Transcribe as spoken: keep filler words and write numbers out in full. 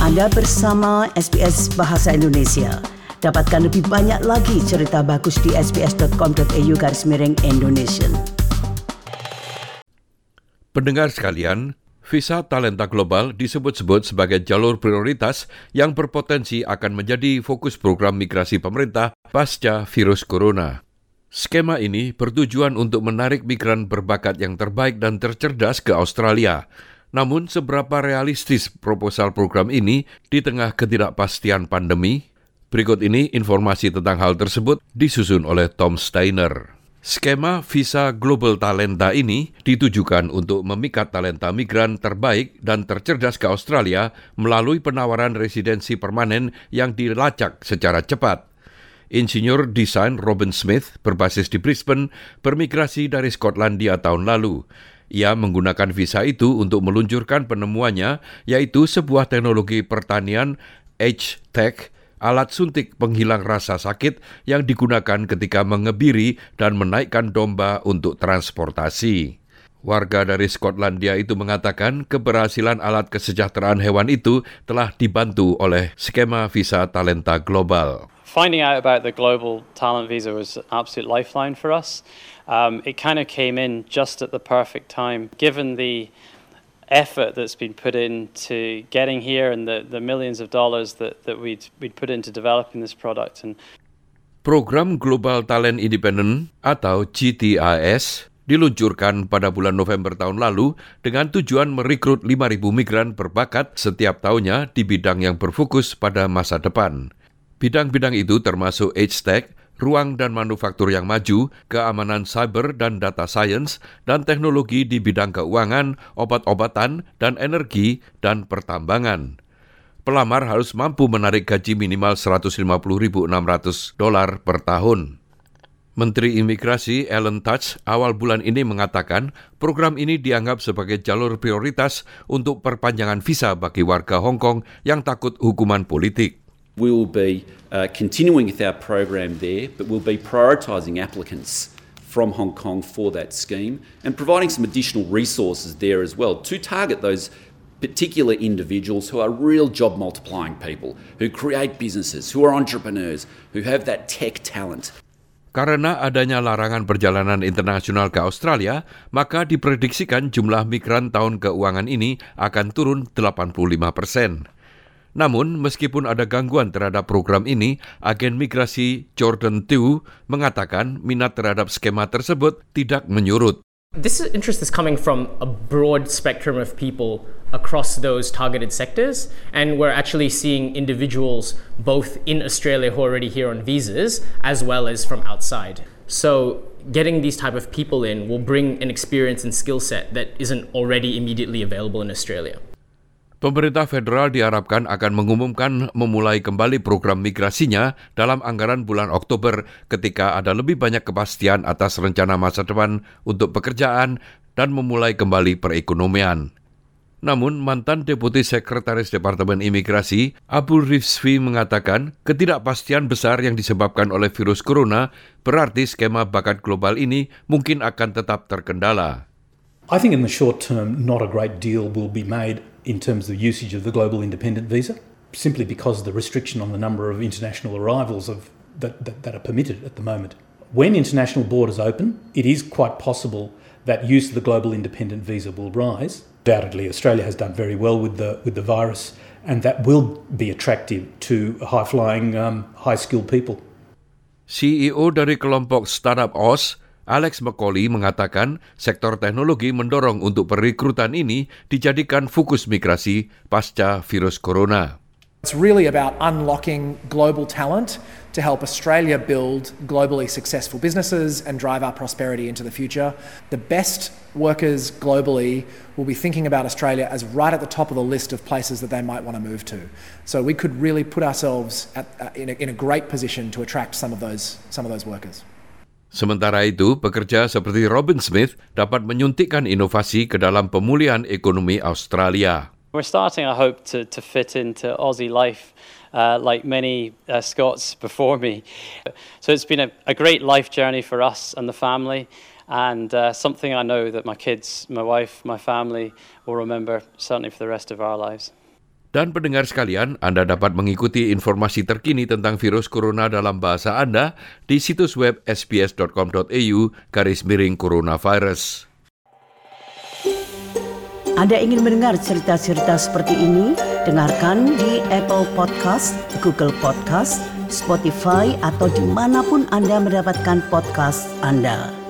Anda bersama S B S Bahasa Indonesia. Dapatkan lebih banyak lagi cerita bagus di sbs.com.au garis miring Indonesia. Pendengar sekalian, visa talenta global disebut-sebut sebagai jalur prioritas yang berpotensi akan menjadi fokus program migrasi pemerintah pasca virus corona. Skema ini bertujuan untuk menarik migran berbakat yang terbaik dan tercerdas ke Australia. Namun, seberapa realistis proposal program ini di tengah ketidakpastian pandemi? Berikut ini informasi tentang hal tersebut disusun oleh Tom Steiner. Skema visa global talenta ini ditujukan untuk memikat talenta migran terbaik dan tercerdas ke Australia melalui penawaran residensi permanen yang dilacak secara cepat. Insinyur desain Robin Smith berbasis di Brisbane bermigrasi dari Skotlandia tahun lalu. Ia menggunakan visa itu untuk meluncurkan penemuannya, yaitu sebuah teknologi pertanian H-Tech, alat suntik penghilang rasa sakit yang digunakan ketika mengebiri dan menaikkan domba untuk transportasi. Warga dari Skotlandia itu mengatakan keberhasilan alat kesejahteraan hewan itu telah dibantu oleh skema visa talenta global. Finding out about the global talent visa was an absolute lifeline for us. Um, it kind of came in just at the perfect time, given the effort that's been put into getting here and the, the millions of dollars that, that we'd, we'd put into developing this product. And Program Global Talent Independent atau G T I S diluncurkan pada bulan November tahun lalu dengan tujuan merekrut lima ribu migran berbakat setiap tahunnya di bidang yang berfokus pada masa depan. Bidang-bidang itu termasuk H-Tech, ruang dan manufaktur yang maju, keamanan cyber dan data science, dan teknologi di bidang keuangan, obat-obatan, dan energi dan pertambangan. Pelamar harus mampu menarik gaji minimal seratus lima puluh ribu enam ratus dolar per tahun. Menteri Imigrasi Alan Tudge awal bulan ini mengatakan program ini dianggap sebagai jalur prioritas untuk perpanjangan visa bagi warga Hong Kong yang takut hukuman politik. We will be uh, continuing with our program there, but we'll be prioritising applicants from Hong Kong for that scheme and providing some additional resources there as well to target those particular individuals who are real job multiplying people, who create businesses, who are entrepreneurs, who have that tech talent. Karena adanya larangan perjalanan internasional ke Australia, maka diprediksikan jumlah migran tahun keuangan ini akan turun delapan puluh lima persen. Namun, meskipun ada gangguan terhadap program ini, agen migrasi Jordan Tu mengatakan minat terhadap skema tersebut tidak menyurut. This interest is coming from a broad spectrum of people across those targeted sectors, and we're actually seeing individuals both in Australia who are already here on visas, as well as from outside. So getting these type of people in will bring an experience and skill set that isn't already immediately available in Australia. Pemerintah federal diharapkan akan mengumumkan memulai kembali program migrasinya dalam anggaran bulan Oktober ketika ada lebih banyak kepastian atas rencana masa depan untuk pekerjaan dan memulai kembali perekonomian. Namun, mantan Deputi Sekretaris Departemen Imigrasi, Abul Rizvi mengatakan ketidakpastian besar yang disebabkan oleh virus corona berarti skema bakat global ini mungkin akan tetap terkendala. I think in the short term, not a great deal will be made in terms of usage of the global independent visa, simply because of the restriction on the number of international arrivals of, that, that, that are permitted at the moment. When international borders open, it is quite possible that use of the global independent visa will rise. Undoubtedly, Australia has done very well with the, with the virus, and that will be attractive to high-flying, um, high-skilled people. C E O dari kelompok Startup Oz, Alex McCauley mengatakan sektor teknologi mendorong untuk perekrutan ini dijadikan fokus migrasi pasca virus corona. It's really about unlocking global talent to help Australia build globally successful businesses and drive our prosperity into the future. The best workers globally will be thinking about Australia as right at the top of the list of places that they might want to move to. So we could really put ourselves at, uh, in, a, in a great position to attract some of those, some of those workers. Sementara itu, pekerja seperti Robin Smith dapat menyuntikkan inovasi ke dalam pemulihan ekonomi Australia. We're starting, I hope, to, to fit into Aussie life uh, like many uh, Scots before me. So it's been a, a great life journey for us and the family, and uh, something I know that my kids, my wife, my family will remember certainly for the rest of our lives. Dan pendengar sekalian, Anda dapat mengikuti informasi terkini tentang virus corona dalam bahasa Anda di situs web sbs.com.au garis miring coronavirus. Anda ingin mendengar cerita-cerita seperti ini? Dengarkan di Apple Podcast, Google Podcast, Spotify, atau dimanapun Anda mendapatkan podcast Anda.